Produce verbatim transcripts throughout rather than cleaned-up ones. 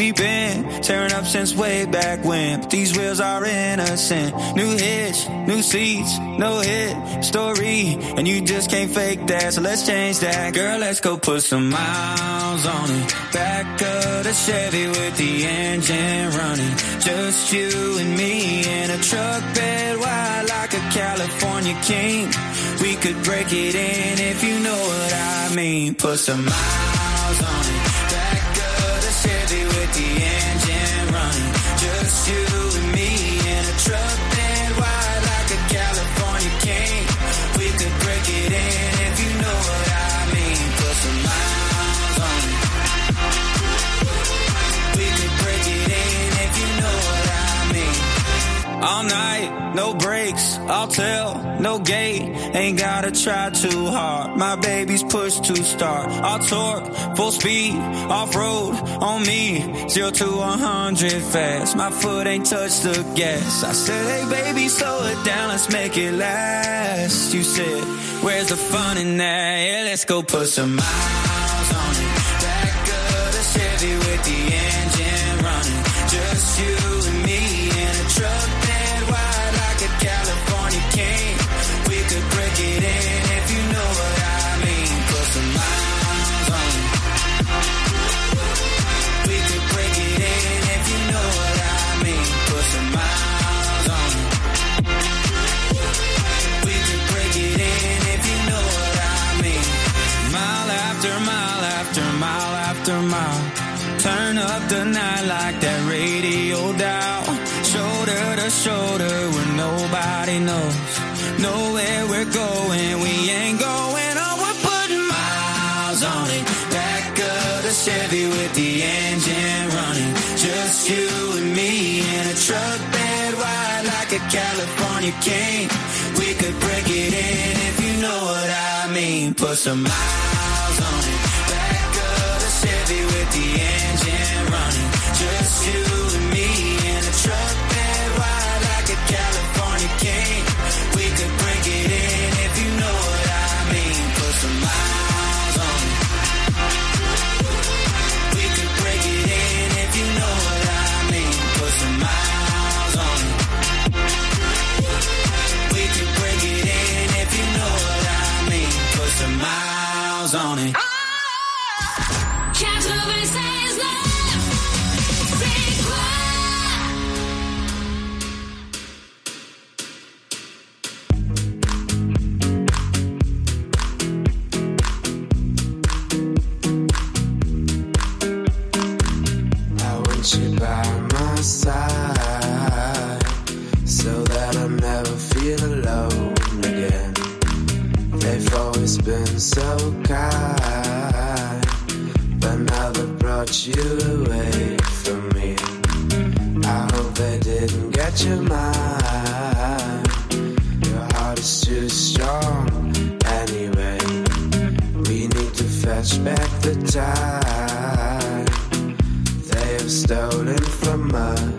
we've been tearing up since way back when. But these wheels are innocent. New hitch, new seats, no hit story, and you just can't fake that. So let's change that, girl. Let's go put some miles on it. Back of the Chevy with the engine running. Just you and me in a truck bed wide like a California king. We could break it in if you know what I mean. Put some miles on it. Back of the Chevy with the engine running. Just you and me in a truck bed wide like a California king. We could break it in if you know what I mean. Put some miles on it. We could break it in if you know what I mean. All night, no breaks, I'll tell, no gate. Ain't gotta try too hard. My baby's push to start. I'll torque, full speed, off-road on me. Zero to a hundred fast. My foot ain't touched the gas. I said, hey baby, slow it down, let's make it last. You said, where's the fun in that? Yeah, let's go put some miles on it. Back of the Chevy with the engine running. Just you and me in a truck bed wide like a California king. We could break it in if you know what I mean. Put some miles on it. We could break it in if you know what I mean. Put some miles on it. We could break it in if you know what I mean. Mile after mile after mile after mile. Turn up the night like that radio dial. Shoulder to shoulder where nobody knows. Know where we're going, we ain't going home. We're putting miles on it. Back of the Chevy with the engine running. Just you and me in a truck bed wide like a California king. We could break it in if you know what I mean. Put some miles on it. Back of the Chevy with the engine running. Just you and me in a truck bed wide like a California king. We could break it in if you know what I mean. Put some miles on it. We could break it in if you know what I mean. Put some miles on it. We could break it in if you know what I mean. Put some miles on it. Side, so that I never feel alone again. They've always been so kind, but now they've brought you away from me. I hope they didn't get your mind. Your heart is too strong anyway. We need to fetch back the time they have stolen from us.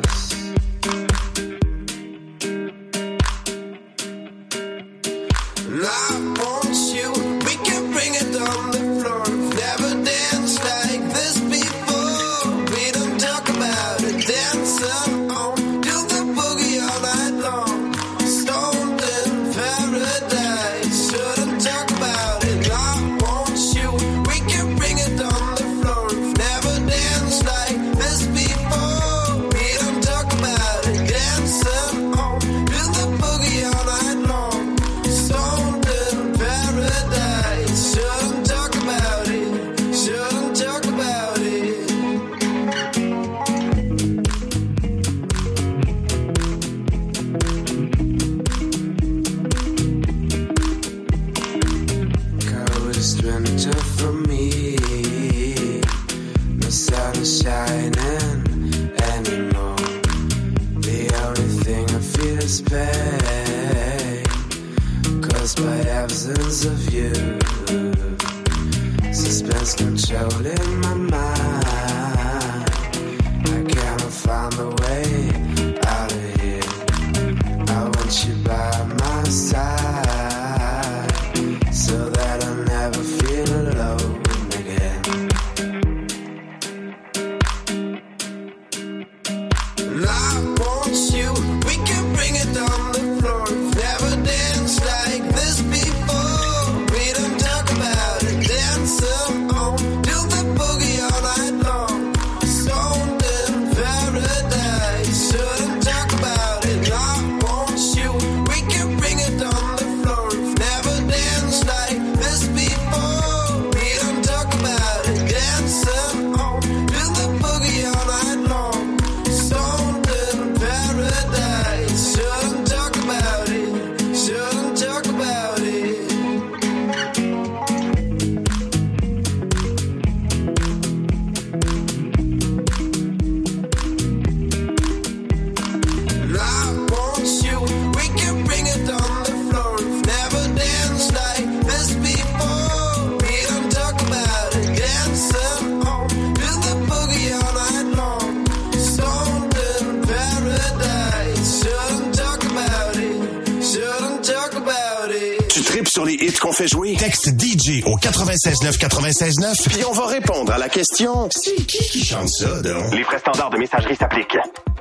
And I want you, we can bring it on the floor. Never danced like this before. We don't talk about it, dancing on, do the boogie all night long. Stoned in paradise, shouldn't talk about it. I want you, we can bring it on the floor. Never danced like this before. We don't talk about it, dancing on, do the boogie all night long. Stoned in paradise, shouldn't talk about it, shouldn't talk about it. Coldest winter for me, no sun is shining anymore. The only thing I feel is pain, caused by absence of you. Suspense controlling my mind. I cannot find a way out of here. I want you by my side, so that I'll never feel alone again. tripes sur les hits qu'on fait jouer? Texte D J au quatre-vingt-seize neuf quatre-vingt-seize neuf. Puis on va répondre à la question, c'est qui qui chante ça, donc? Les frais standards de messagerie s'appliquent.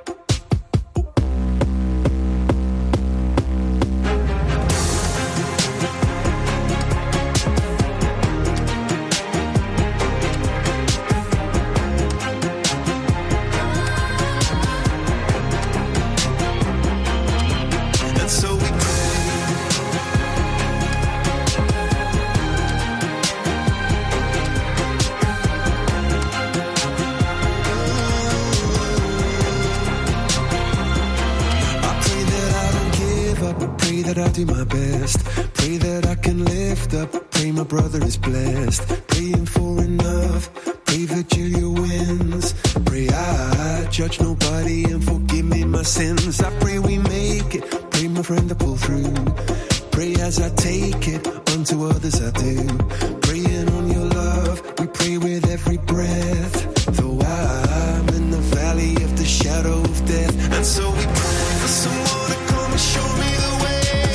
I do my best. Pray that I can lift up. Pray my brother is blessed. Praying for enough. Pray Virgilia wins. Pray I judge nobody and forgive me my sins. I pray we make it. Pray my friend to pull through. Pray as I take it. Unto others I do. Praying on your love. We pray with every breath. Though I'm in the valley of the shadow of death. And so we pray for someone to come and show me the way.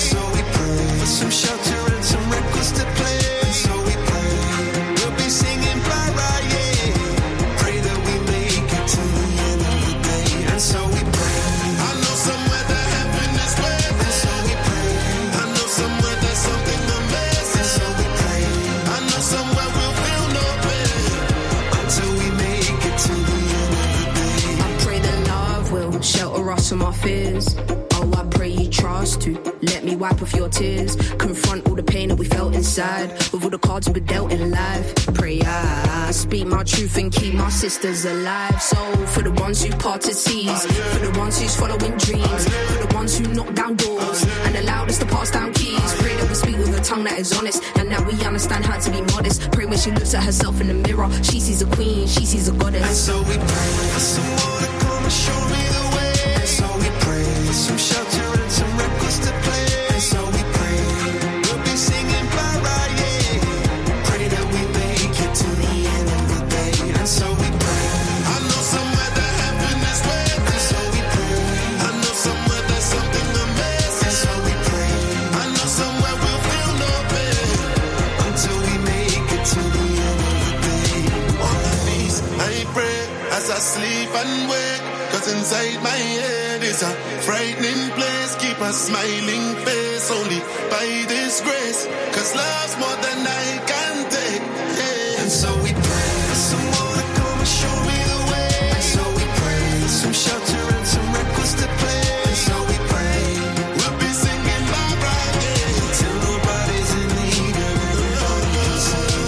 For some shelter and some records to play. And so we pray, we'll be singing bye-bye, yeah. Pray that we make it to the end of the day. And so we pray, I know somewhere that heaven is waiting. And so we pray, I know somewhere there's something amazing. And so we pray, I know somewhere we'll feel no pain. Until we make it to the end of the day. I pray that love will shelter us from our fears. I pray you trust to let me wipe off your tears. Confront all the pain that we felt inside. With all the cards we were dealt in life. Pray I speak my truth and keep my sisters alive. So for the ones who parted seas, for the ones who's following dreams, for the ones who knock down doors and allowed us to pass down keys. Pray that we speak with a tongue that is honest and that we understand how to be modest. Pray when she looks at herself in the mirror, she sees a queen, she sees a goddess. And so we pray for someone to come and show me the way. And so we pray for some shelter and some records to play. And so we pray, we'll be singing bye-bye, yeah. Pray that we make it to the end of the day. And so we pray, I know somewhere that heaven is waiting. And so we pray, I know somewhere there's something amazing. And so we pray, I know somewhere we'll feel no pain. Until we make it to the end of the day. On my knees, I pray as I sleep and wake. Cause inside my head is a frightening place. Keep a smiling face only by this grace. Cause love's more than I can take, yeah. And so we pray for someone to come and show me the way. And so we pray for some shelter and some records to play. And so we pray, we'll be singing bye-bye, yeah. Till nobody's in need and everybody can sing.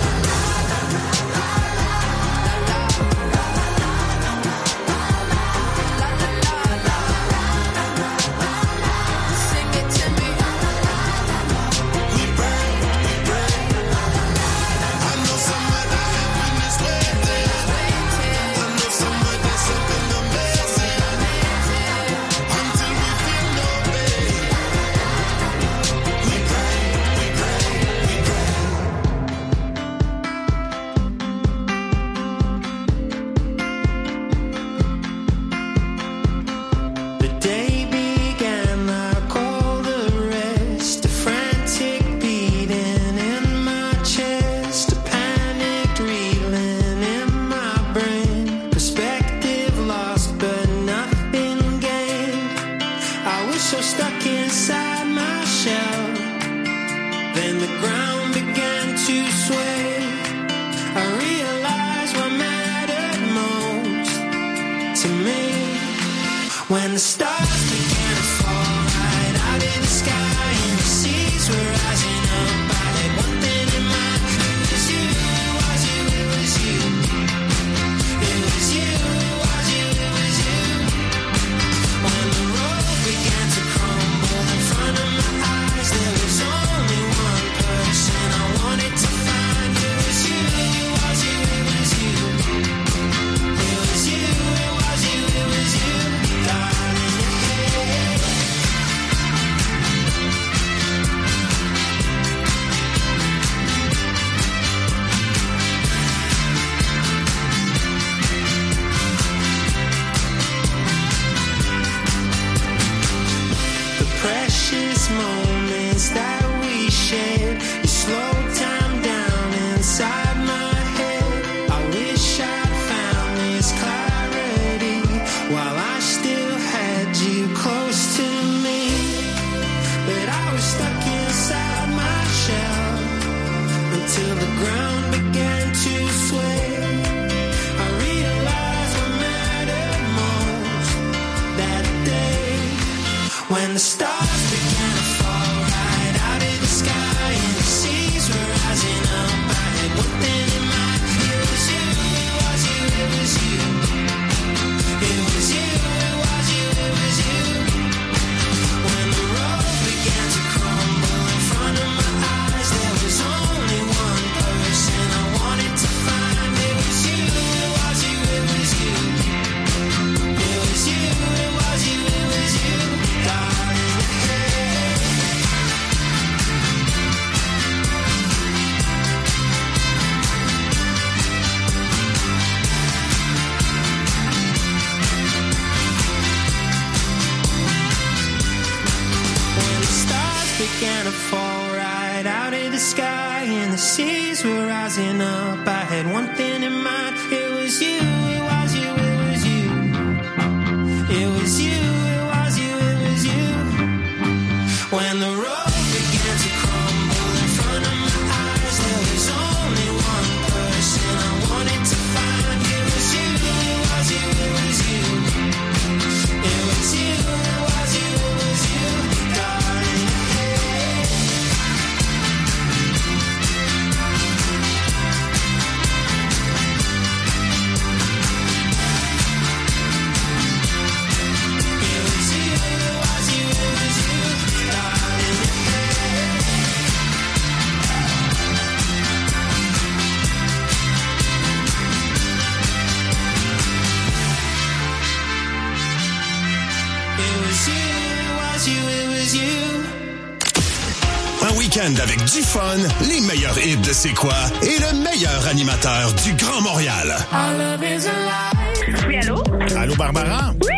When the stars began to fall right out in the sky and the seas were rising up, I had one thing in mind. It was you, it was you, it was you. It was you, it was you, it was you. When the road began to crumble in front of my eyes, there was only one person I wanted to find. It was you, it was you, it was you. It was you, it was you, it was you. Darling, was stuck inside my shell until the ground began to sway. I realized what mattered most that day when the stars began to fall right out of the sky and the seas were rising up. I had one thing in mind. It was you, it was you, it was you. It was you, it was you, it was you. When the road began to crumble in front of my eyes, there was only one person I wanted to find. It was you, it was you, it was you. It was you, it was you, it was you, darling. When the stars began to fall right out of the sky and the seas were rising up, I had one thing in mind. It was you, it was you, it was you. It was you, it was you, it was you. When the road began to crumble in front of my eyes, there was only one person I wanted to find. It was you, it was you, it was you. It was you, it was you, it was you, darling. It was you, it was you, it was you, darling. It was you, it was you, it was you. Un week-end avec du fun, les meilleurs hits de C'est quoi et le meilleur animateur du Grand Montréal. Our love is alive. Oui, allô? Allô, Barbara? Oui!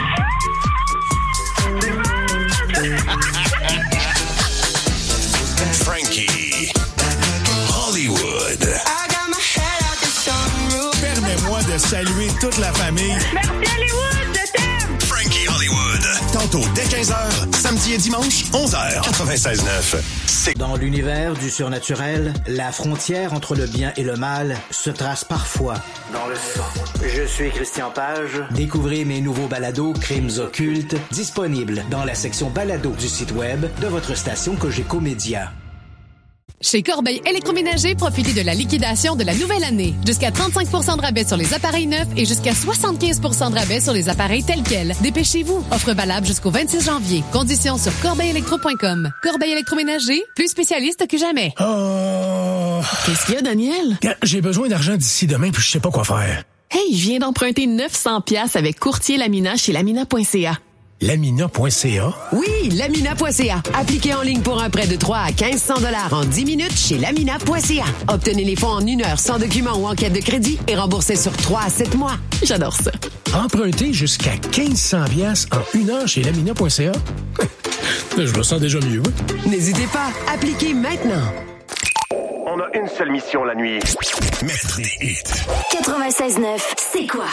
Frankie. Hollywood. I got my head out the sunroof. Permets-moi de saluer toute la famille. Merci Hollywood, je t'aime! Frankie Hollywood. Tantôt dès quinze heures, samedi et dimanche, onze heures. quatre-vingt-seize neuf. C'est Dans l'univers du surnaturel, la frontière entre le bien et le mal se trace parfois dans le sang. Je suis Christian Page. Découvrez mes nouveaux balados Crimes occultes, disponibles dans la section balado du site web de votre station Cogeco Média. Chez Corbeil Électroménager, profitez de la liquidation de la nouvelle année. Jusqu'à trente-cinq pour cent de rabais sur les appareils neufs et jusqu'à soixante-quinze pour cent de rabais sur les appareils tels quels. Dépêchez-vous. Offre valable jusqu'au vingt-six janvier. Conditions sur corbeil électro point com. Corbeil Électroménager, plus spécialiste que jamais. Oh... Qu'est-ce qu'il y a, Daniel? J'ai besoin d'argent d'ici demain, puis je sais pas quoi faire. Hey, je viens d'emprunter neuf cents piastres avec courtier Lamina chez lamina point c a. Lamina point c a. Oui, lamina point c a. Appliquez en ligne pour un prêt de trois à mille cinq cents dollars en dix minutes chez lamina point c a. Obtenez les fonds en une heure sans document ou enquête de crédit et remboursez sur trois à sept mois. J'adore ça. Emprunter jusqu'à mille cinq cents piastres en une heure chez lamina point c a. Je me sens déjà mieux. N'hésitez pas, appliquez maintenant. On a une seule mission la nuit. Mettre des hits. quatre-vingt-seize neuf, c'est quoi?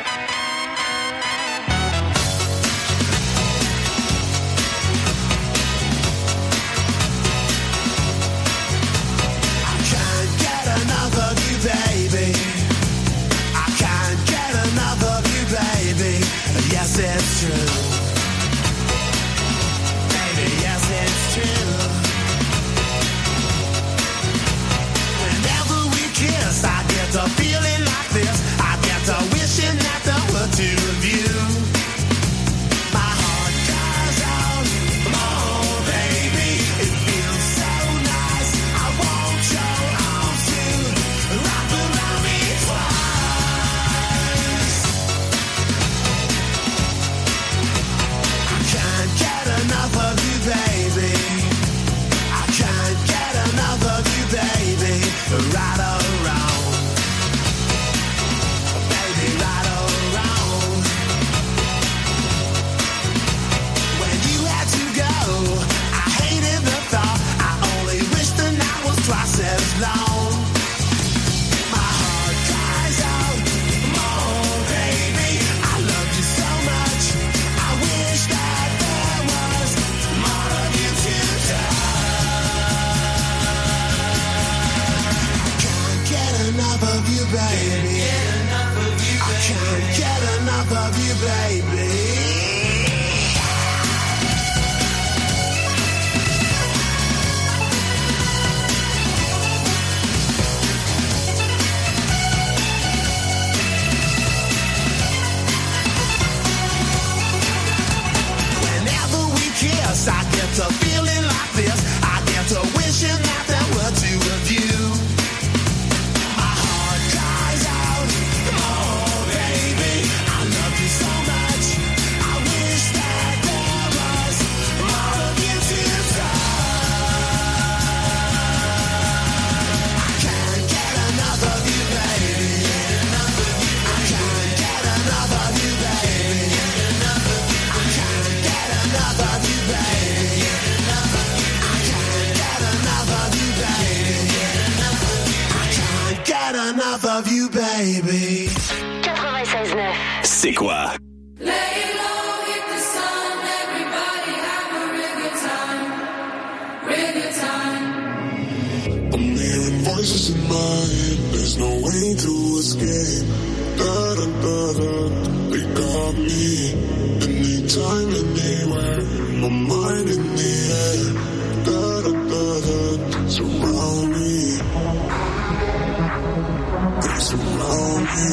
Baby, I can't get enough of you, baby. Yes, it's true. Baby, yes, it's true. Whenever we kiss, I get a feeling like this. I get a wishing that to feeling like this. I get to wishing that there were two of you. My heart cries out, oh baby, I love you so much. I wish that there was more of you to touch. I can't get enough of you, baby. I can't get enough of you, baby. I can't get enough of you, baby. I can't get enough of you, baby. I can't get enough of you, baby. quatre-vingt-seize neuf. C'est quoi? I'm hearing voices in my head, there's no way to escape. Da da da da, they got me. Anytime, anywhere, my mind in the air. Da da da da, surround me. They surround me.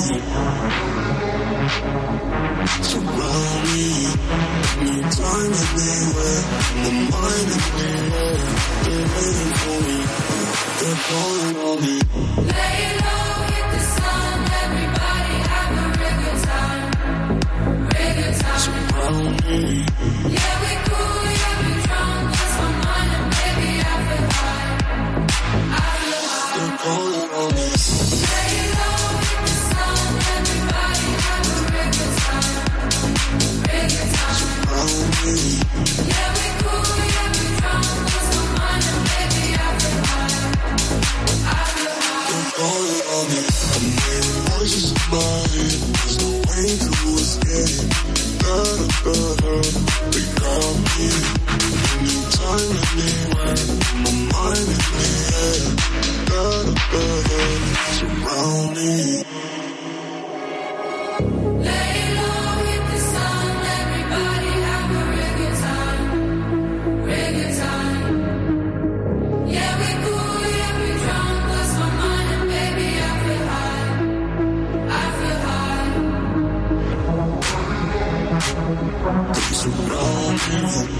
Surround me. Anytime, anywhere, my mind in the air. They're waiting for me. They're calling on me. Lay low, hit the sun, everybody have a real good time, real good time. Surround me. Yeah, we cool, yeah, we drunk, lost my mind and baby I feel high, I feel high. They're calling on me. Lay low, hit the sun, everybody have a real good time, real good time. Surround me. Yeah, we cool, yeah, we drunk, lost my mind and baby I feel high, I feel high. They're calling on me. I'm hearing voices in my head, there's no way to escape. Da da da da, they got me. Anytime, anywhere, my mind in the air. Da da da da, surround me. Lay low, hit the sun, everybody have a real good time, real good time. Yeah, we cool, yeah, we drunk, lost my mind and baby I feel high, I feel high. They surround me.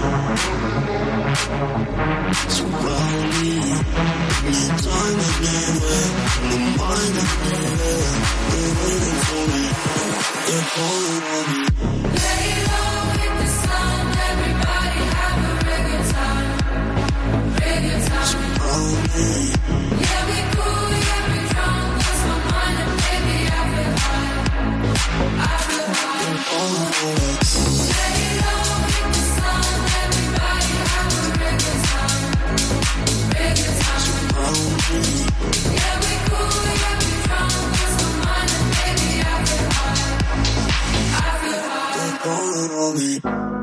Surround me. Anytime, anywhere, my mind in the air. They're waiting for me. They're calling on me. Lay low, hit the sun, everybody have a real good time, real good time. Surround me. Yeah, we cool, yeah, we drunk, lost my mind and baby I feel high, I feel high. They're calling on me. Lay low, hit the sun, everybody have a real good time, real good time. Surround me. Yeah, we cool, yeah, we drunk, lost my mind and baby I feel high, I feel high. They're calling on me.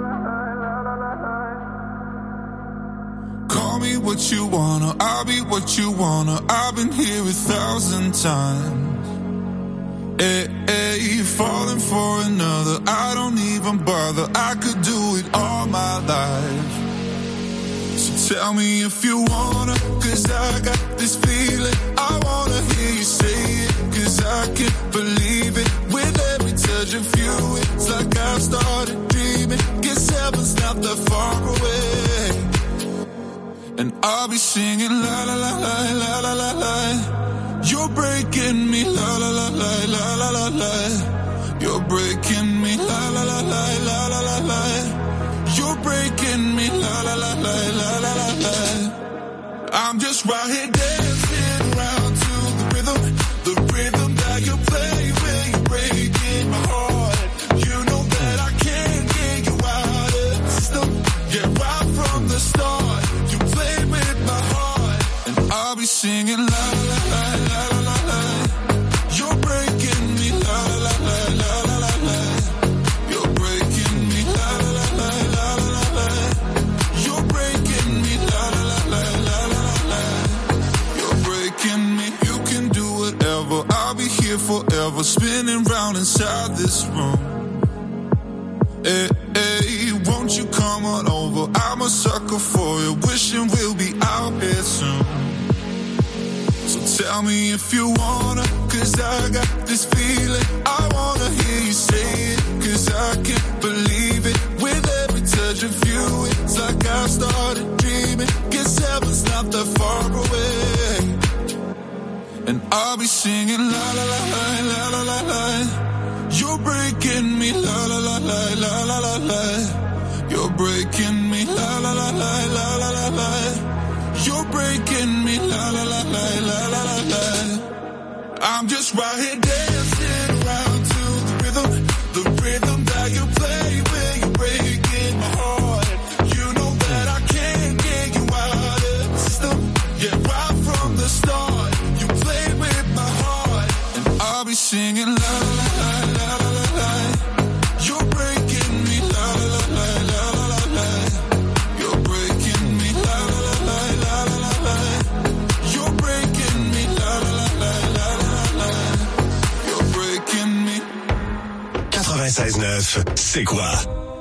Call me what you wanna, I'll be what you wanna. I've been here a thousand times. Hey, hey, falling for another, I don't even bother. I could do it all my life. So tell me if you wanna, cause I got this feeling. I wanna hear you say it, cause I can't believe it. With every touch of you, it's like I've started dreaming. Guess heaven's not that far away. And I'll be singing la la la la la la la la. You're breaking me la la la la la la la la. You're breaking me la la la la la la la la. You're breaking me la la la la la la la la. I'm just right here dancing around to the rhythm, the rhythm that you play when you're breaking my heart. You know that I can't get you out of the system. Yeah, right from the start. I'll be singing la la la la la la la. You're breaking me la la la la la la la. You're breaking me la la la la la la la. You're breaking me la la la la la la la. You're breaking me. You can do whatever. I'll be here forever, spinning round inside this room. Hey, hey, won't you come on over? I'm a sucker for you, wishing we'll be out here soon. So tell me if you wanna, cause I got this feeling. I wanna hear you say it, cause I can't believe it. With every touch imagine view. It's like I've started dreaming. Guess heaven's not that far away. And I'll be singing la la la la la la la la. You're breaking me la la la la la la la la. You're breaking me la la la la la la la la. You're breaking me la la la la la la la la. I'm just right here dancing around to the rhythm, the rhythm that you play when you're breaking my heart. You know that I can't get you out of the system. Yeah, right from the start, you played with my heart, and I'll be singing la la la la la la la. You're breaking me la la la la la la la. You're breaking me la la la la la la la. You're breaking me la la la la la la la. You're breaking me. quatre-vingt-seize neuf, c'est quoi?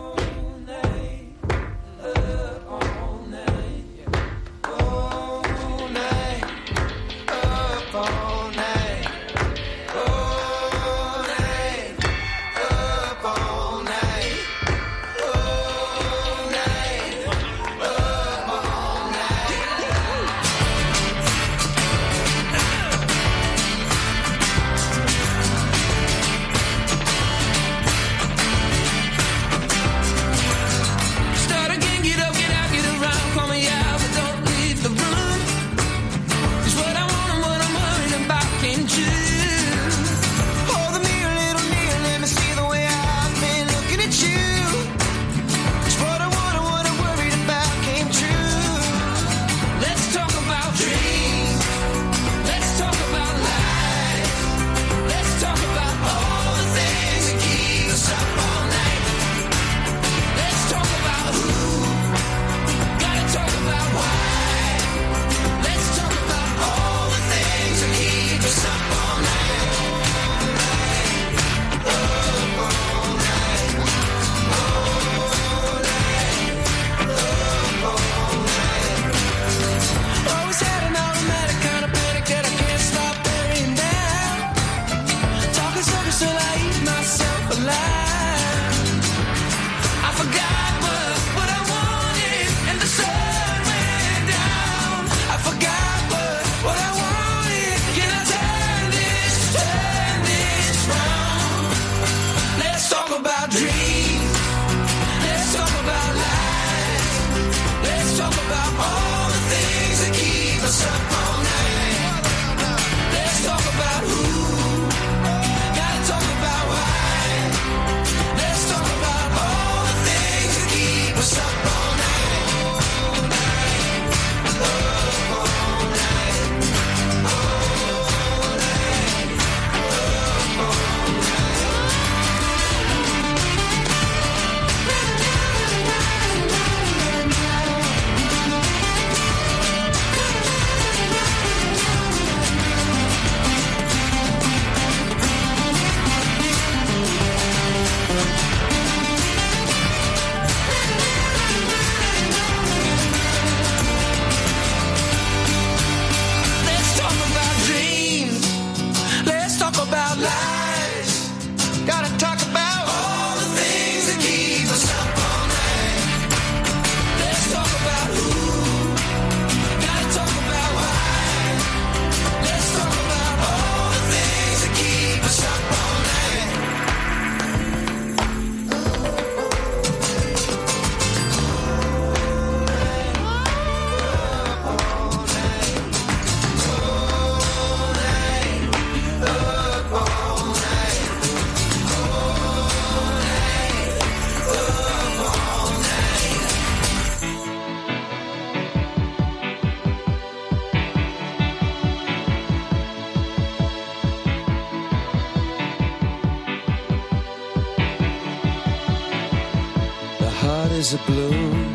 Is a bloom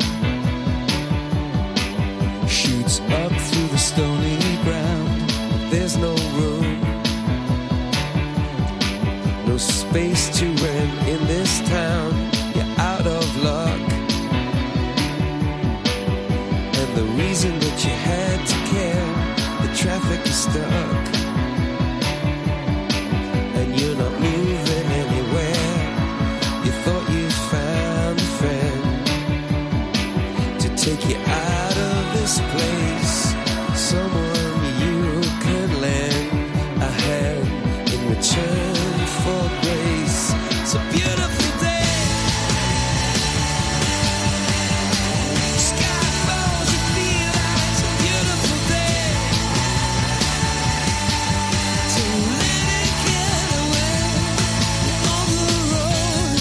shoots up through the stony ground. There's no room, no space to rent in this town. You're out of luck, and the reason that you had to care, the traffic is stuck, and you're not moving anywhere. You thought you found a friend, take you out of this place. Someone you can lend a hand in return for grace. It's a beautiful day. Sky falls, you feel like it's a beautiful day. So let it get away on the road.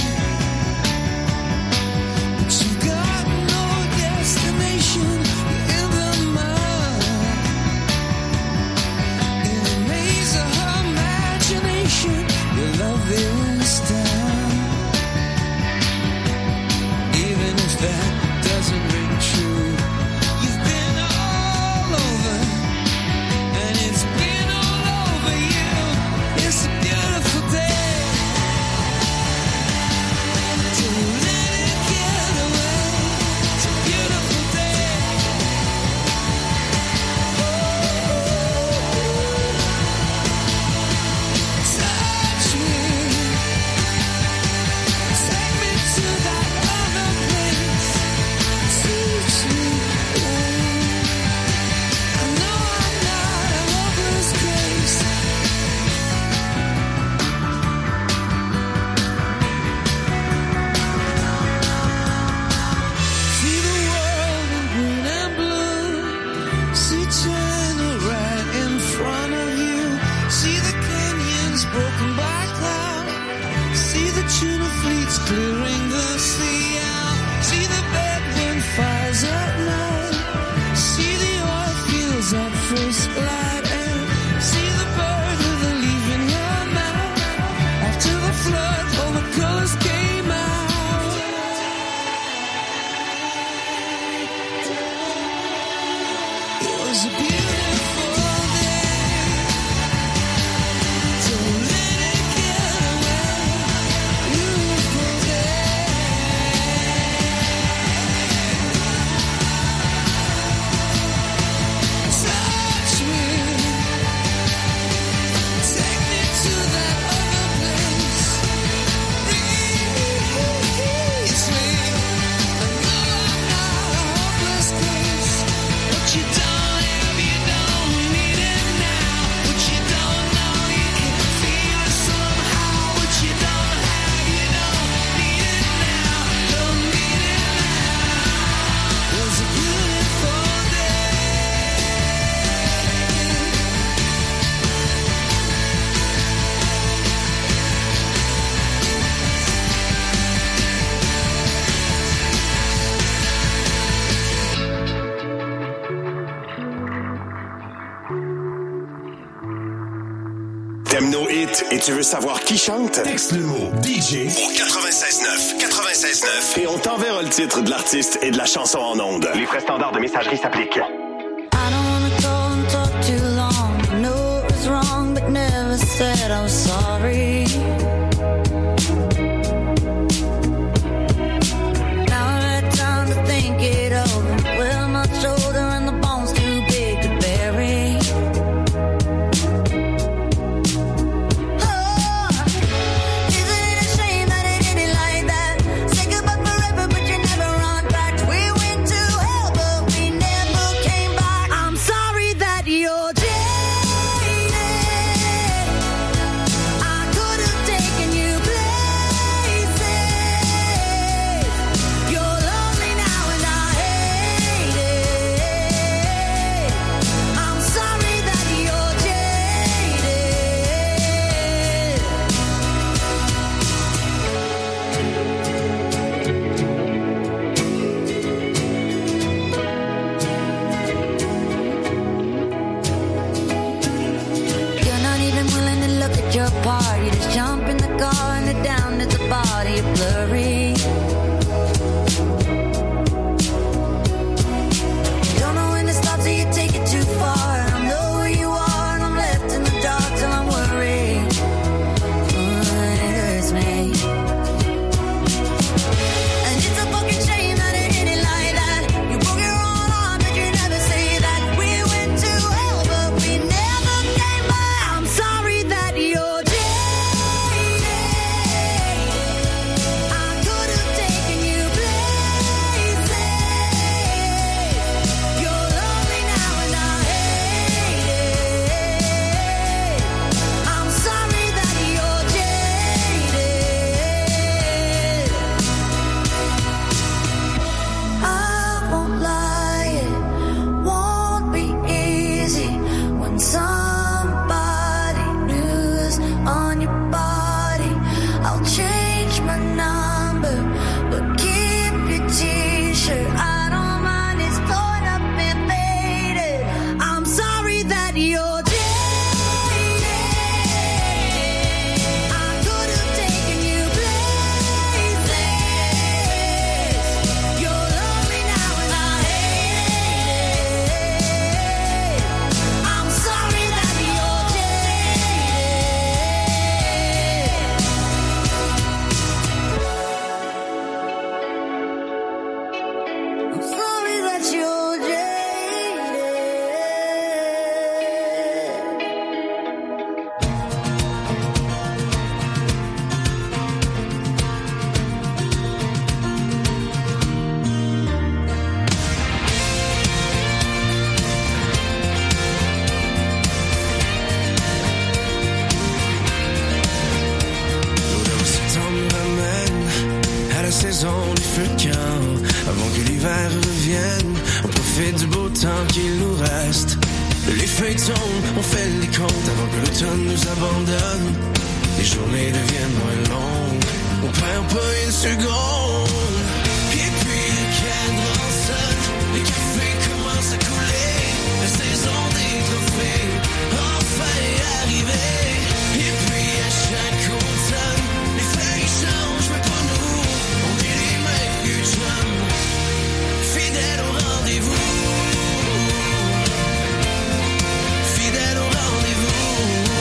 But you've got no destination in the mind. In the maze of her imagination, your love is down. Even if that doesn't ring true, you've been all over, and it's been all over you. It's a beautiful day. Don't let it get away. It's a beautiful day. Touch me. Take me to that other place. Teach me. I know I'm not a hopeless case. See the world in green and blue. See China right in front of you. See the canyons broken by cloud. See the tuna fleets clearing the sea out. See the bedroom fires at night. See the oil fields at first light. And see the bird with a leaf in her mouth. After the flood, all the colors came out. It was a beautiful day. Don't let it get away. Beautiful day. Touch me. Take me to that other place. Release me. I know I'm not a hopeless case. What you don't have, you don't need it now. What you don't know, you can feel it somehow. What you don't have, you don't need it now. Don't need it now. It was a beautiful day. T'aimes nos hits et tu veux savoir qui chante? Texte le mot D J au quatre-vingt-seize neuf quatre-vingt-seize neuf et on t'enverra le titre de l'artiste et de la chanson en ondes. Les frais standards de messagerie s'appliquent. I don't wanna go and talk too long. I know it was wrong, but never said I was sorry. Now I've had time to think it over. Well, much older and the bones too big to bury. Oh, isn't it a shame that it ended like that? Say goodbye forever, but you never run back. We went to hell, but we never came back. I'm sorry that you're jaded. I could have taken you places. You're lonely now and I hate it. I'm sorry that you're jaded. You're not even willing to look at your part. You just jump in the car and you're down at the body, you're blurry. Don't know when to stop, so you take it too far. I don't know who you are, and I'm left in the dark till I'm worried. Oh, it hurts me. And it's a fucking shame that it ended like that. You broke your own arm, but you never say that. We went to hell, but we never came back. I'm sorry that you're jaded. revienne. On profite du beau temps qu'il nous reste. Les feuilles tombent, on fait les comptes avant que l'automne nous abandonne. Les journées deviennent moins longues, on perd pas une seconde. Et puis le cadran sonne, les cafés commencent à couler. La saison des trophées, enfin arrivée. Et puis à chaque automne, les feuilles changent, mais pas nous. On est les mêmes vieux chums, fidèles au rendez-vous. Fidèles au rendez-vous.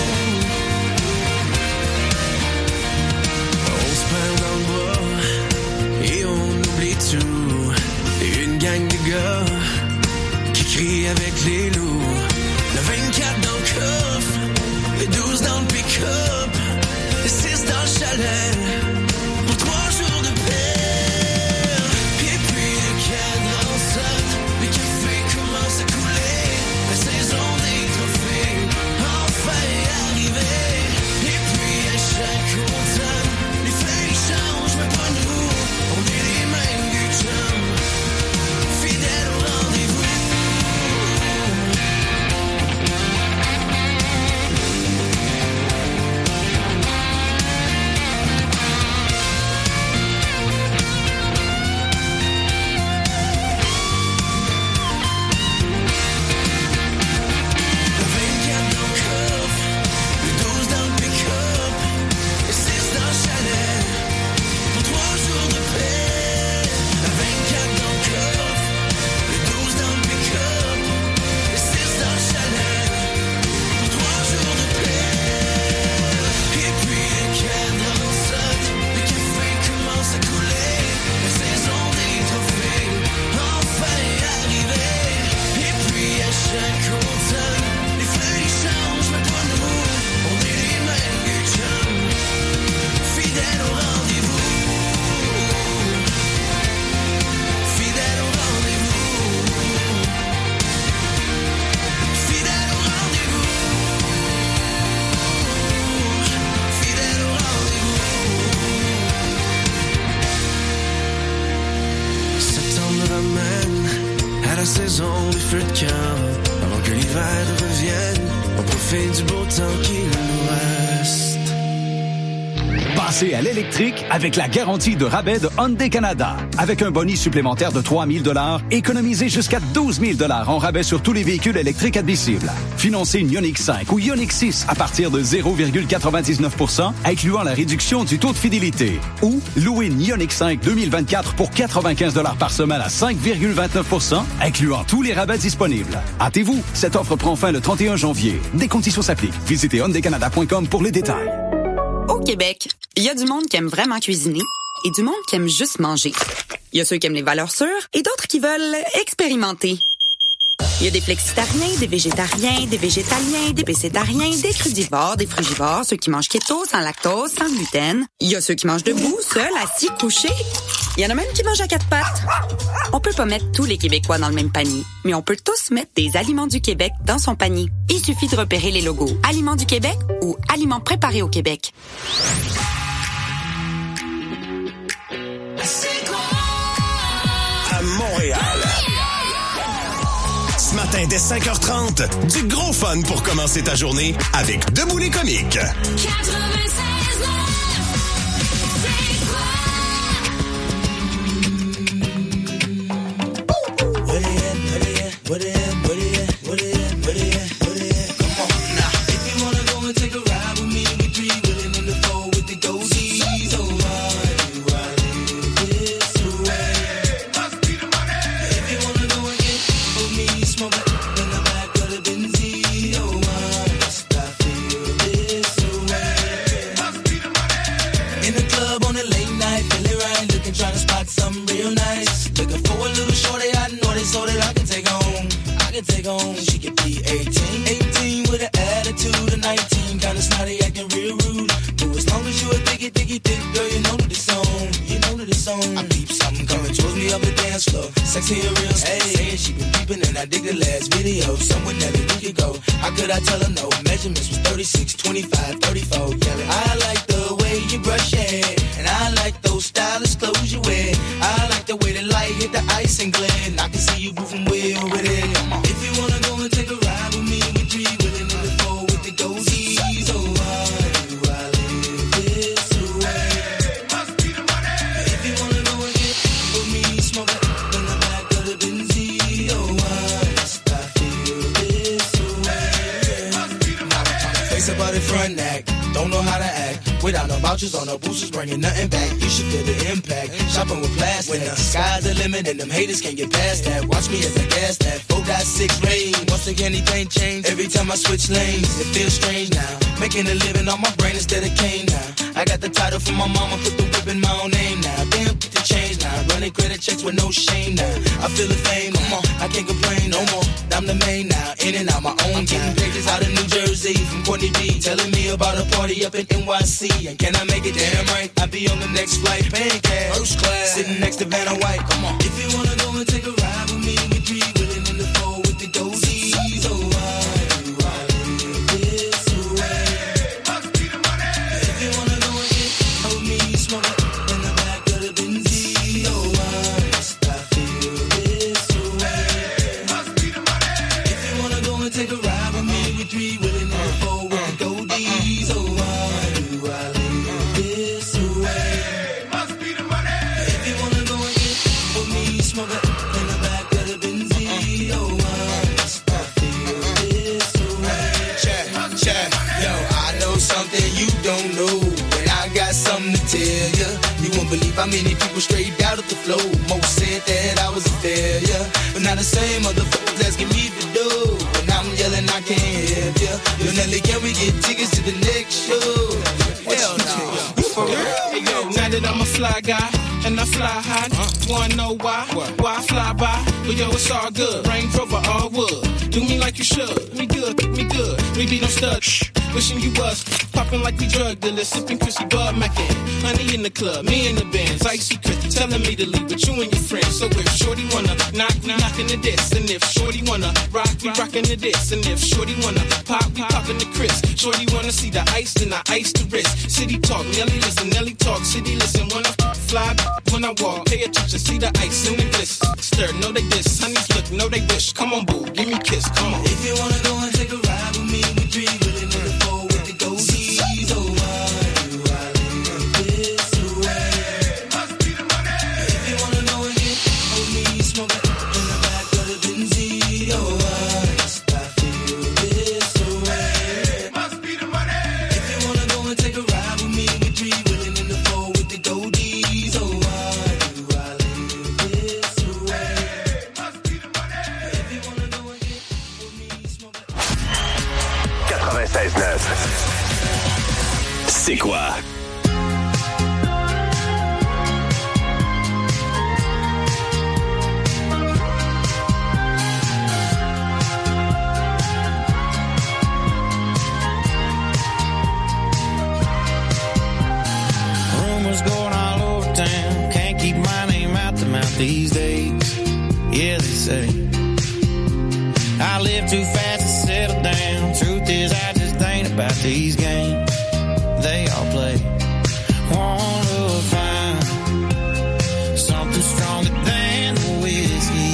On se perd dans le bois et on oublie tout. Et une gang de gars qui crient avec les loups. Le vingt-quatre dans le coffre, le douze dans le pick-up, le six dans le chalet, pour trois jours de paix. Et puis le cadran sonne, les cafés commencent à couler. La saison des trophées, enfin arrivée. Et puis à chaque automne, les feuilles changent, mais pas nous. On est les mêmes vieux chums, fidèles au rendez-vous. Le vingt-quatre dans le coffre, le douze dans le pick-up, le six dans le chalet, pour trois jours de paix. Le vingt-quatre dans le coffre, le douze dans le pick-up, le six dans le chalet, pour trois jours de paix. Et puis le cadran sonne, les cafés commencent à couler. La saison des trophées, enfin arrivée. Et puis à chaque automne, les feuilles changent, mais pas nous. On est les mêmes vieux chums, fidèles au rendez-vous. Fidèles au rendez-vous. Fidèles au rendez-vous. Fidèles au rendez-vous. Septembre ramène à la saison des feux de camp. Avant que l'hiver revienne, on profite du beau temps qu'il nous reste. Passez à l'électrique avec la garantie de rabais de Hyundai Canada. Avec un bonus supplémentaire de trois mille dollars, économisez jusqu'à douze mille dollars en rabais sur tous les véhicules électriques admissibles. Financez une Ioniq cinq ou Ioniq six à partir de zéro virgule quatre-vingt-dix-neuf pour cent, incluant la réduction du taux de fidélité. Ou louez une Ioniq cinq deux mille vingt-quatre pour quatre-vingt-quinze dollars par semaine à cinq virgule vingt-neuf pour cent, incluant tous les rabais disponibles. Hâtez-vous, cette offre prend fin le trente et un janvier. Des conditions s'appliquent. Visitez hyundai canada point com pour les détails. Au Québec, il y a du monde qui aime vraiment cuisiner et du monde qui aime juste manger. Il y a ceux qui aiment les valeurs sûres et d'autres qui veulent expérimenter. Il y a des flexitariens, des végétariens, des végétaliens, des pécétariens, des crudivores, des frugivores, ceux qui mangent keto, sans lactose, sans gluten. Il y a ceux qui mangent debout, seuls, assis, couchés. Il y en a même qui mangent à quatre pattes. On peut pas mettre tous les Québécois dans le même panier, mais on peut tous mettre des aliments du Québec dans son panier. Il suffit de repérer les logos Aliments du Québec ou Aliments préparés au Québec. À Montréal. Ce matin, dès cinq heures trente, du gros fun pour commencer ta journée avec Debout les comiques. Take on, she could be eighteen. eighteen with an attitude of nineteen. Kinda snotty, acting real rude. But as long as you a diggy, diggy, dick, girl, you know that it's on. You know that it's on. I peep something coming towards me up the dance floor. Sexy and real, hey, hey, she been peeping and I dig the last video, somewhere that we could go. How could I tell her no? Measurements was thirty-six, twenty-five, thirty-four. Yelling, I like the way you brush your hair, and I like those stylish clothes you wear. I like the way the light hit the ice and glare, and I can see you moving way over there. Come on. If you wanna go and take a ride with me, we three willing in the four with the goldies. Oh, why do I live this way? Must be the money. If you wanna go and get with me, smoke it in the back of the Benz. Oh, why must I feel this way? Must be the money. Face about it front neck, don't know how to act. Without no vouchers or no boosters, bringing nothing back. You should feel the impact. Shopping with plastic. When the sky's the limit and them haters can't get past that. Watch me as I gas that. four point six rain. Once again, anything change. Every time I switch lanes, it feels strange now. Making a living on my brain instead of cane now. I got the title from my mama, put the whip in my own name now. Damn, get the change now. Running credit checks with no shame now. I feel the fame, come on. I can't complain no more. I'm the main now. In and out my own. I'm getting pages out of New Jersey from Courtney B. Telling me about a party up in N Y C. And can I make it damn right? I'll be on the next flight, paying cash, first class, sitting next to Vanna White. Come on. If you wanna go and take a ride with me, we three willing in the four with the goldies. Oh, why do I live this way? Must be the money. If you wanna go and get with me, smoke it in the back of the Benz. Oh, why must I feel this way? Must be the money. If you wanna go and take a ride with me, we three willing in the four with the goldies. Oh, why do I live this way? Must be the money. If you wanna go and get with me, smoke it in the back of the Benz. Oh, why must I feel this way? Check, check. Yo, I know something you don't know, and I got something to tell ya. You won't believe how many people straight out of the flow. Most said that I was a failure, but now the same motherfuckers asking me to do. When I'm yelling, I can't help ya. Yo, Nelly, can we get tickets to the next show? Hell no. For real? Hey, yo, now that I'm a fly guy and I fly high, uh, wanna know why? Why I fly by? But yo, it's all good. Range Rover, all wood. Do me like you should. Me good, me good. We be no stud. Wishing you was popping like we drug dealers, sipping Chrissy Bud Mackin. Honey in the club, me in the Benz, icy Chris telling me to leave with you and your friends. So if Shorty wanna knock, we knockin' the diss, and if Shorty wanna rock, we rockin' the diss, and if Shorty wanna pop, we poppin' the Chris. Shorty wanna see the ice, then I ice the wrist. City talk, Nelly listen, Nelly talk, city listen. When I fly, when I walk, pay attention, see the ice in the bliss. Stir, know they diss, honeys look, know they wish. Come on, boo, give me a kiss, come on. If you wanna go and take a ride with me, we three willing in the four with the goldies. Oh, why do I live this way? Must be the money. If you wanna go and get with me, smoke it in the back of the Benz. Oh, why must I feel this way? Must be the money. If you wanna go and take a ride with me, we three willing in the four with the goldies. Oh, why do I live this way? Must be the money. If you wanna go and get with me, smoke it. quatre-vingt-seize neuf. C'est quoi? Rumors going all over town. Can't keep my name out the mouth these days. Yeah, they say I live too fast to settle down. Truth is, I just ain't about these games they all play. Wanna find something stronger than the whiskey.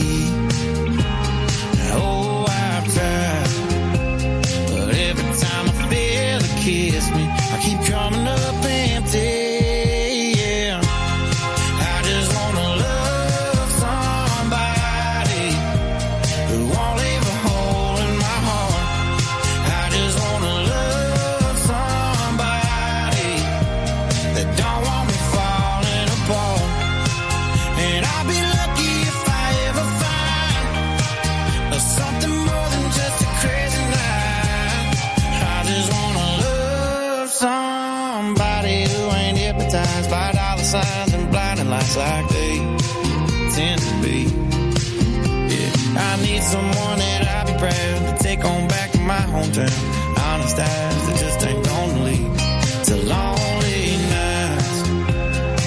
Oh, I've tried, but every time I feel it kiss me, I keep coming up empty. Yeah, I just wanna love somebody who won't leave a hole in my heart. I just wanna love somebody that don't want me falling apart. And I'll be lucky if I ever find something more than just a crazy night. I just wanna love somebody who ain't hypnotized by dollar signs and blinding lights like they tend to be. Yeah, I need someone that I'll be proud to take on back to my hometown. Honest eyes that just ain't gonna lead to lonely nights,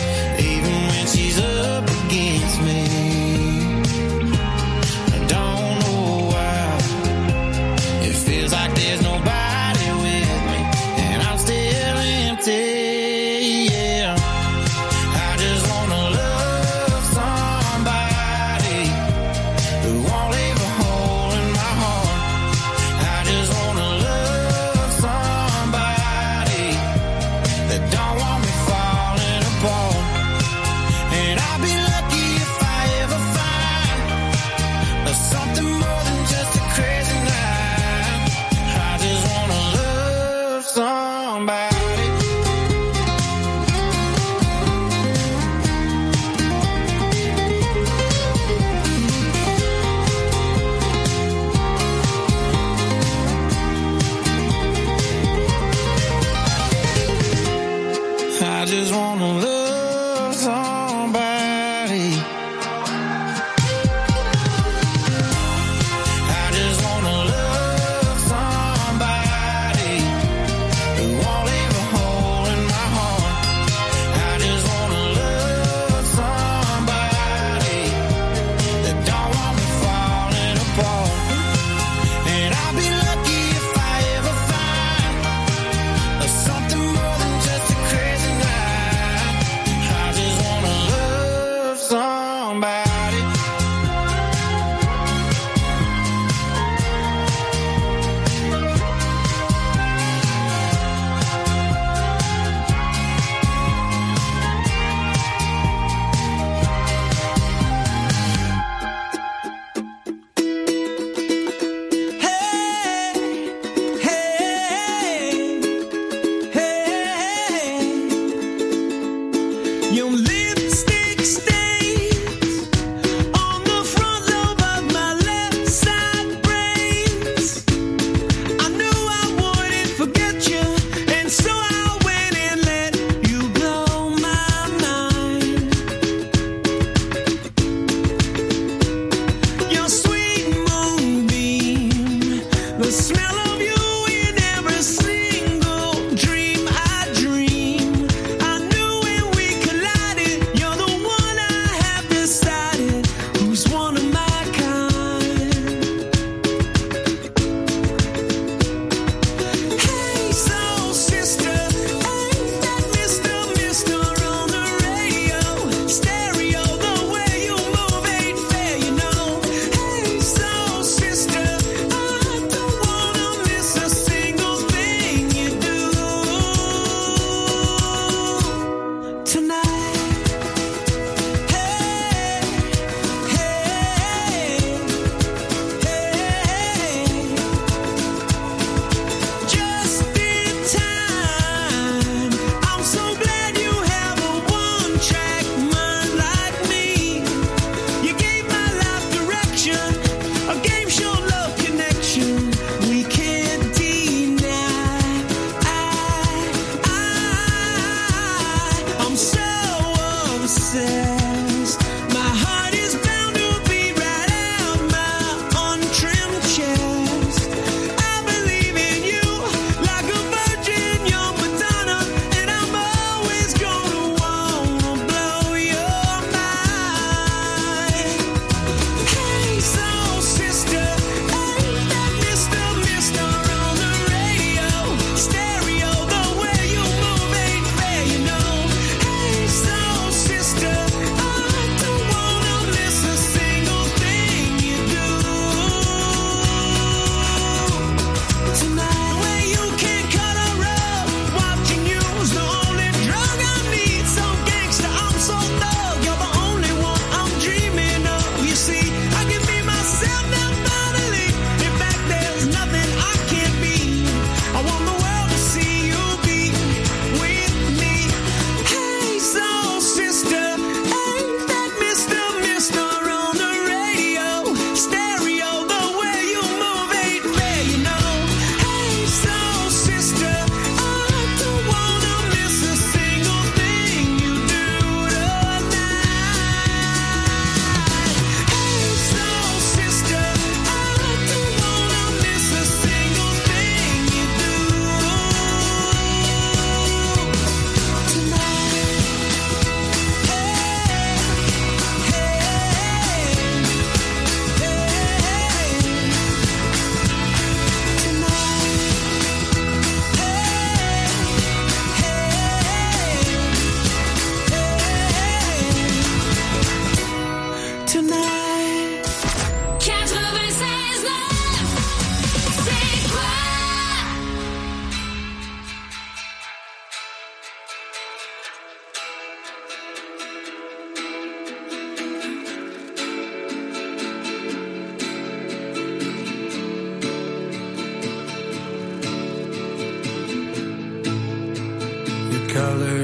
even when she's up against me. I don't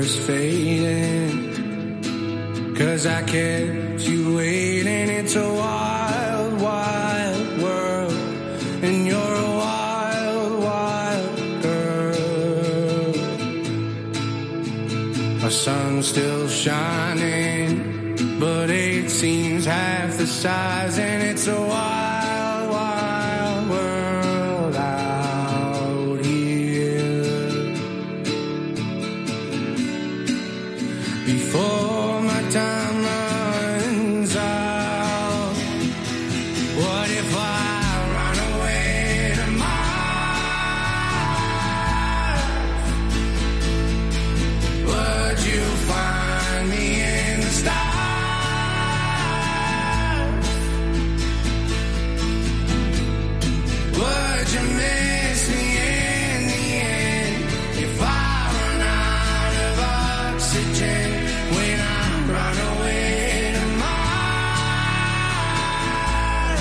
was fading, 'cause I kept you waiting. It's a wild, wild world, and you're a wild, wild girl. Our sun's still shining, but it seems half the size, and it's a wild, wild world out here. Before my time runs out, what if I run away to Mars? Would you find me in the stars? Would you miss me in the end if I run out of oxygen when I run away to Mars?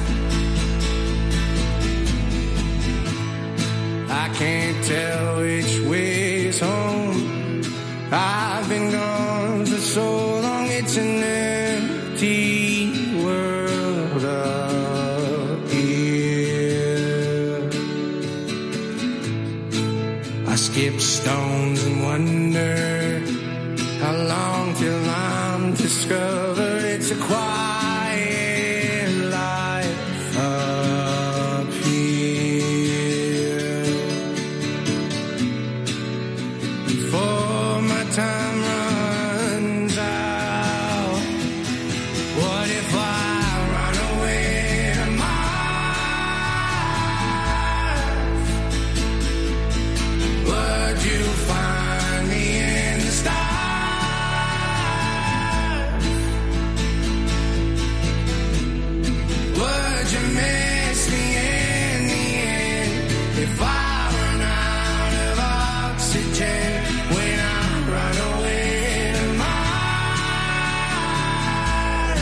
I can't tell which way's home. I've been gone for so long, it's an empty world up here. I skip stones and wonder how long till I'm discovered. It's a quiet life up here. Before my time runs out, what if I run away to Mars? Would you find me in the stars? Would you miss me in the end if I run out of oxygen when I run away to Mars?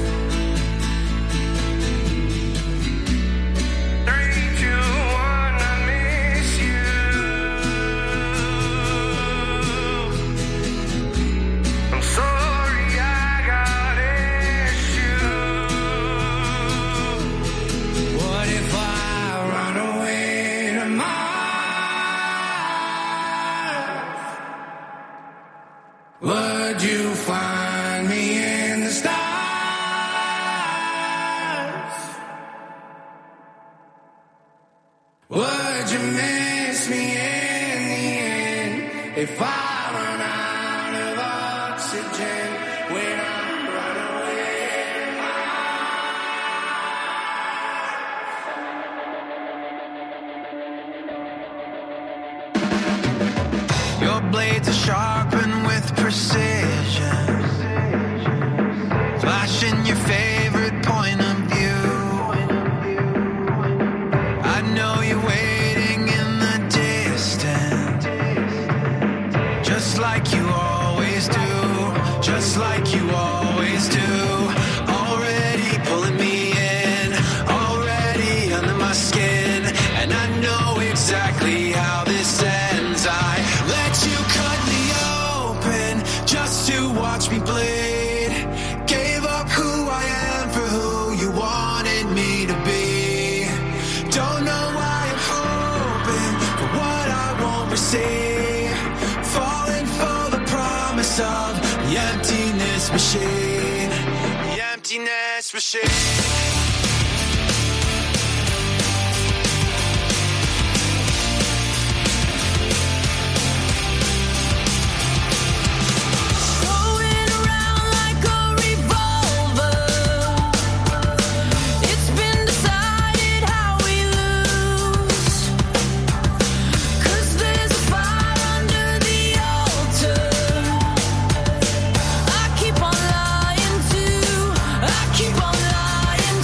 Three, two, one, I miss you. I'm sorry I got issues. What if I run away to Mars? Would you find me in the stars? Would you miss me in the end if I run out of oxygen when I run away to Mars? Your blades are sharpened with precision, flashing your favorite point of view. I know you're waiting in the distance, just like you always do, just like you always do. Already pulling me in, already under my skin, and I know exactly how this ends. I let you cut me open just to watch me bleed. Gave up who I am for who you wanted me to be. Don't know why I'm hoping for what I won't receive. Falling for the promise of the emptiness machine. The emptiness machine. Going around like a revolver. It's been decided how we lose. 'Cause there's a fire under the altar. I keep on lying to, I keep on lying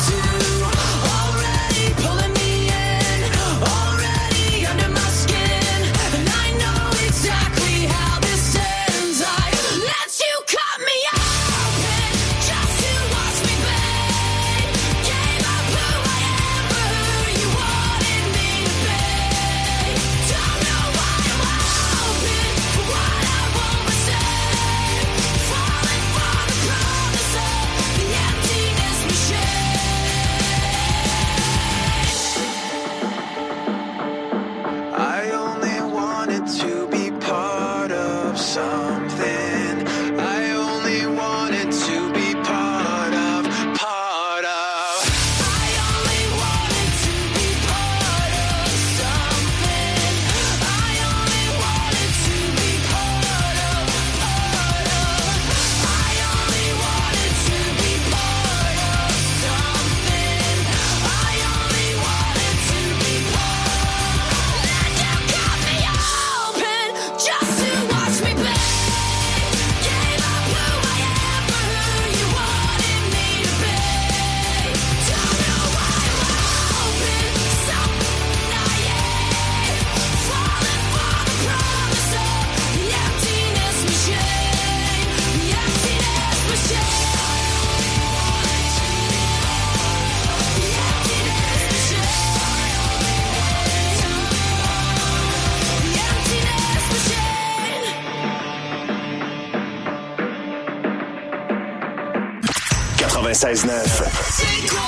quatre-vingt-seize neuf. C'est quoi?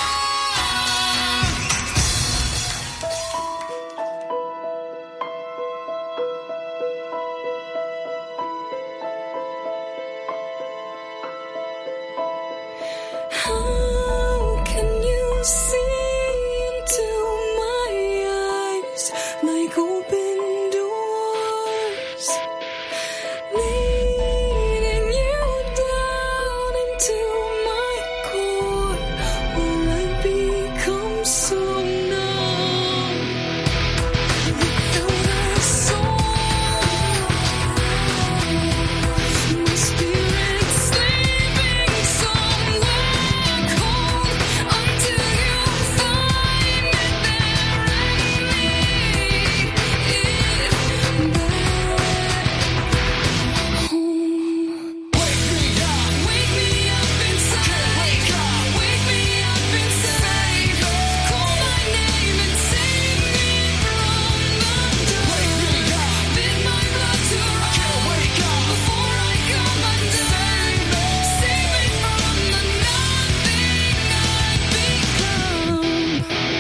How can you see into my eyes like open doors, leading you down into my core, where I become so numb. Without a soul, my spirit sleeping somewhere cold until you find it there in me. Wake me up inside. Wake me up inside. Call my name and save me from the dark. Bid my blood to run before I come undone. Save me from the nothing I've become.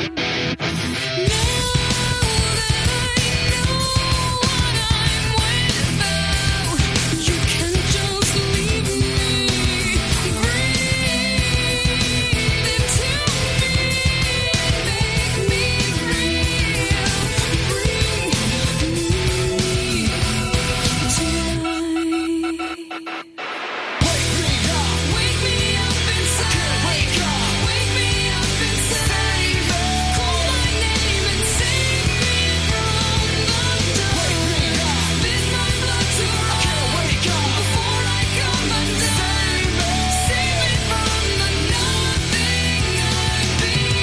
Now that I know what I'm without, you can just leave me. Breathe into me, make me real. Bring me tonight. Wake me up inside. Wake me up inside. Call my name and save me from the dark. Bid my blood to run before I come undone. Save me from the nothing I've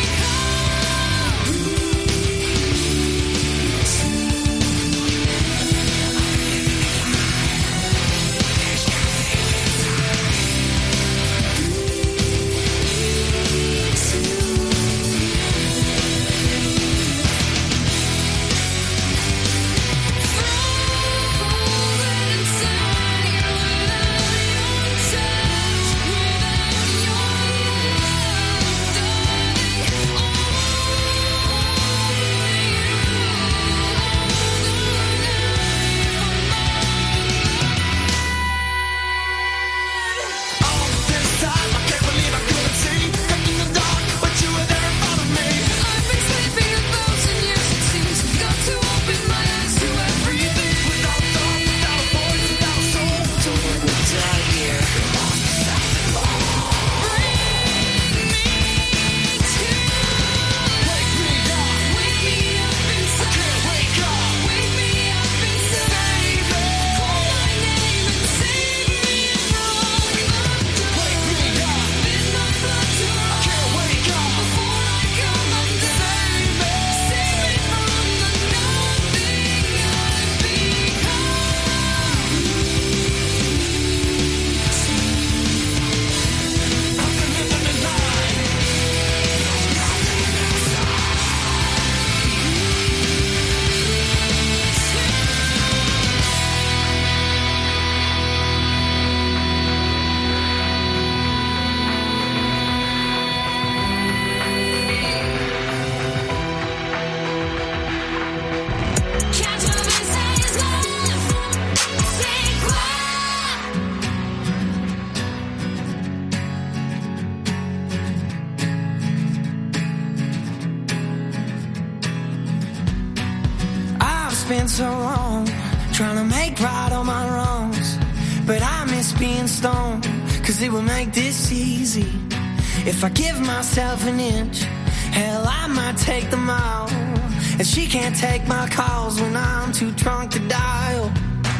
Spent so long trying to make right all my wrongs, but I miss being stoned, cause it would make this easy. If I give myself an inch, hell, I might take the mile. And she can't take my calls when I'm too drunk to dial.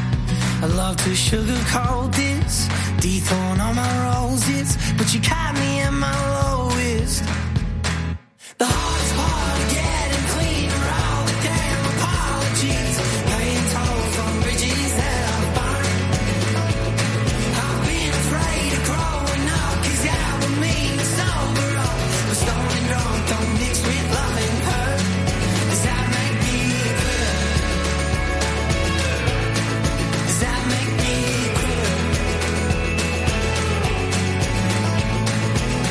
I love to sugarcoat this, dethorn all my roses, but you caught me at my lowest. The hardest part of getting clean are all the damn apologies, paying tolls on bridges that I'm burned. I've been afraid of growing up, cause that would mean to sober up. But stoned and drunk don't mix with love and hurt. Does that make me clear? Does that make me clear?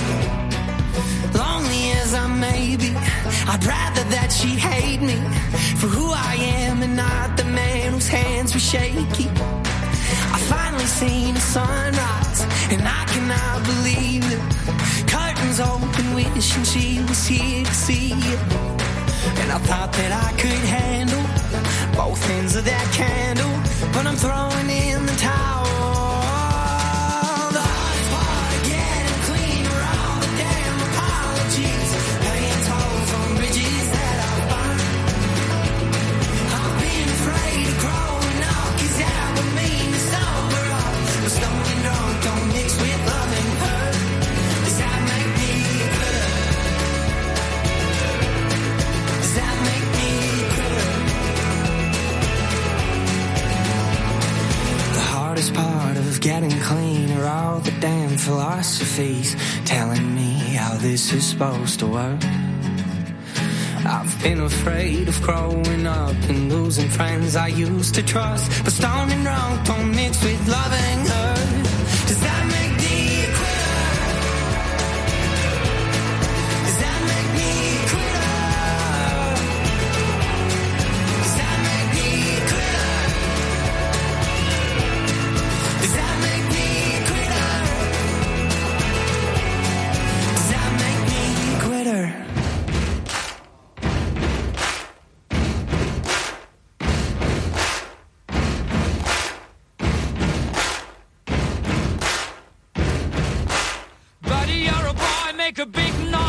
maybe I'd rather that she hate me for who I am and not the man whose hands were shaky. I finally seen the sunrise and I cannot believe it. Curtains open, wishing she was here to see it. And I thought that I could handle both ends of that candle, but I'm throwing in the towel. The hardest part of getting clean are all the damn apologies, paying tolls on bridges that I've burned. I've been afraid of growing up, 'cause that would mean to sober up. But stoned and drunk don't mix with love and hurt. Does that make me a quitter? Does that make me a quitter? The hardest part of getting clean are all the damn philosophies telling me how this is supposed to work. I've been afraid of growing up and losing friends I used to trust, but stoned and drunk don't mix with loving her. Does that make me a quitter? Does that make me a quitter? Does that make me a quitter? Does that make me a quitter? Does that make me a quitter? Buddy, you're a boy, make a big noise.